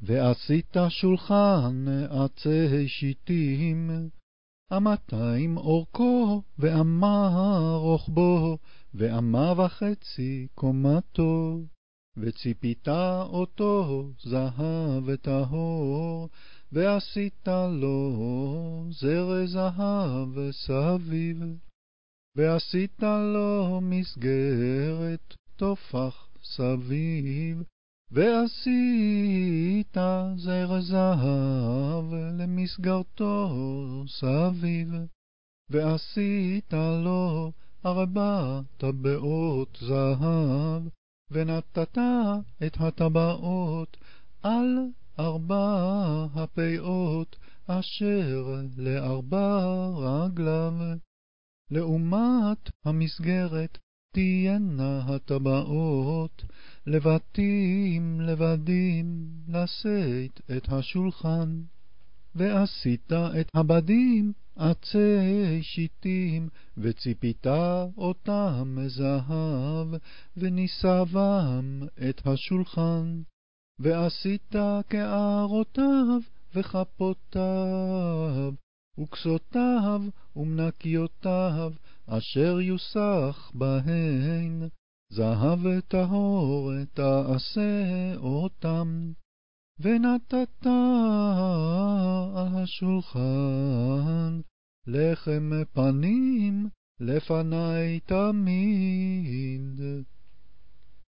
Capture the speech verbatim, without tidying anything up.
ועשית שולחן עצי שיטים, אמתיים אורכו, ואמה רוחבו, ואמה וחצי קומתו. וציפית אותו זהב טהור, ועשית לו זר זהב סביב. ועשית לו מסגרת תופח סביב, ועשית זר זהב למסגרתו סביב. ועשית לו ארבע טבעות זהב, ונתת את הטבעות על ארבע הפאות אשר לארבע רגליו. לעומת המסגרת תהיינה הטבעות לבתים לבדים לשאת את השולחן. ועשית את הבדים עצי שיטים, וציפית אותם זהב, וניסבם את השולחן. ועשית קערותיו וכפותיו, וכסותיו ומנקיותיו, אשר יוסח בהן, זהב טהור תעשה אותם. ונתת על השולחן לחם פנים לפני תמיד.